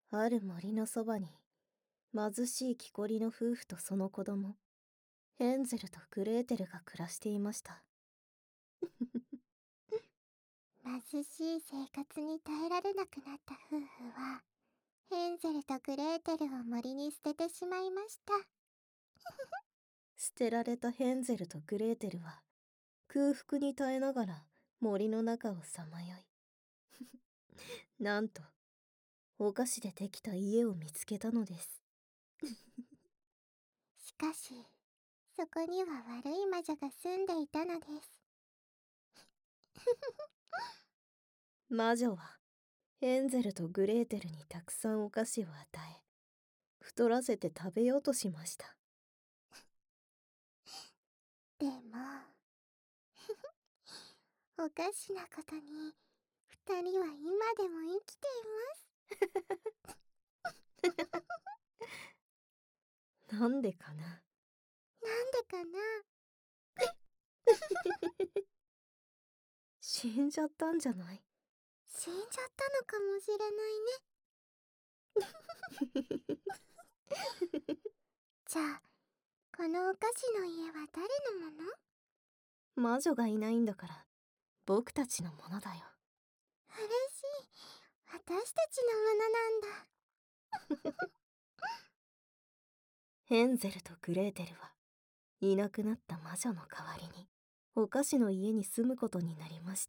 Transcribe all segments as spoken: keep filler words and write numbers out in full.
ある森のそばに貧しい木こりの夫婦とその子供ヘンゼルとグレーテルが暮らしていました。 貧しい生活に耐えられなくなった夫婦はヘンゼルとグレーテルを森に捨ててしまいました。 捨てられたヘンゼルとグレーテルは空腹に耐えながら森の中をさまよいなんとお菓子でできた家を見つけたのです。 しかしそこには悪い魔女が住んでいたのです。 魔女はヘンゼルとグレーテルにたくさんお菓子を与え太らせて食べようとしました。 でもおかしなことに二人は今でも生きています。 なんでかな。 なんでかな。 死んじゃったんじゃない？ 死んじゃったのかもしれないね。じゃあこのお菓子の家は誰のもの？ 魔女がいないんだから僕たちのものだよ。 嬉しい。私たちのものなんだ。 ヘンゼルとグレーテルはいなくなった魔女の代わりにお菓子の家に住むことになりました。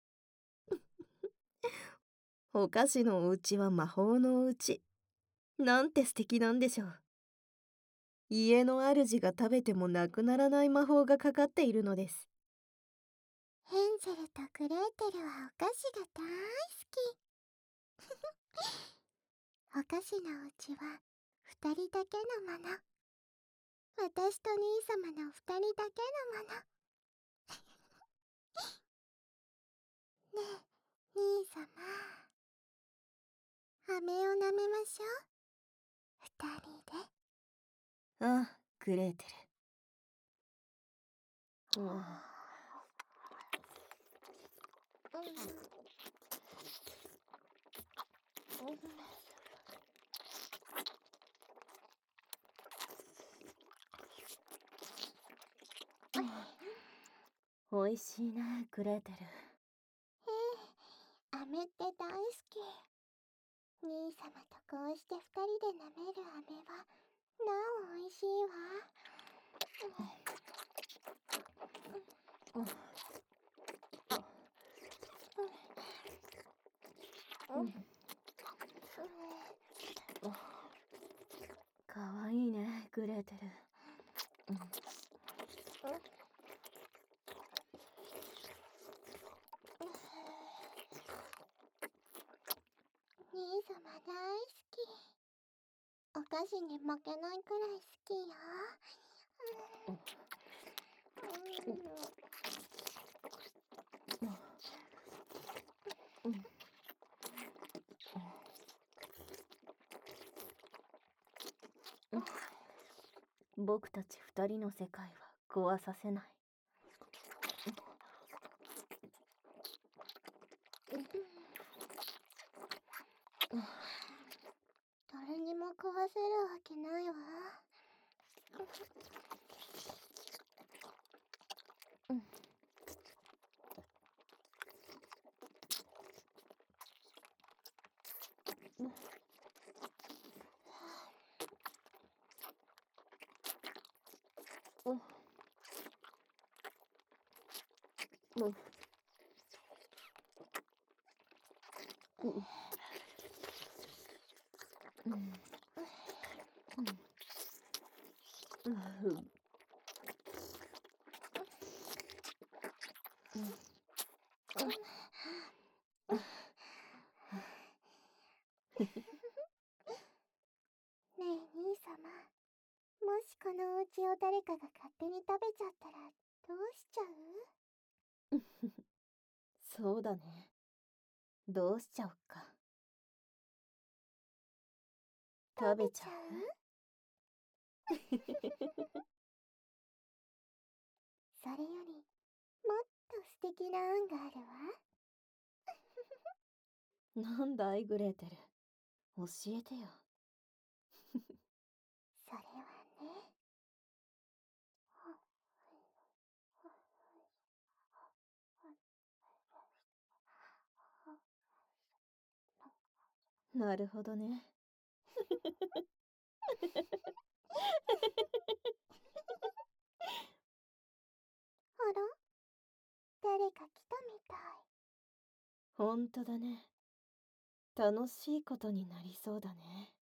お菓子のお家は魔法のお家。なんて素敵なんでしょう。家の主が食べてもなくならない魔法がかかっているのです。 ヘンゼルとグレーテルはお菓子が大好き。お菓子のお家は二人だけのもの。私と兄様の二人だけのもの。ねえ兄様、飴を舐めましょう。二人で。 ああ、グレーテル。うん。おいしいね、グレーテル。 ええ、飴って大好き。兄様とこうして二人で舐める飴はなおおいしいわ。 かわいいね、グレーテル。うん、 兄様大好き。お菓子に負けないくらい好きよ。 僕たち二人の世界は壊させない。 誰にも壊せるわけないわ。ねえ兄様、もしこのお家を誰かが勝手に食べちゃったらどうしちゃう？ そうだね。どうしちゃおっか。食べちゃう？ それよりもっと素敵な案があるわ。 なんだいグレーテル。 教えてよ。 それはね。 なるほどね。 あら、誰か来たみたい。 ほんとだね。楽しいことになりそうだね。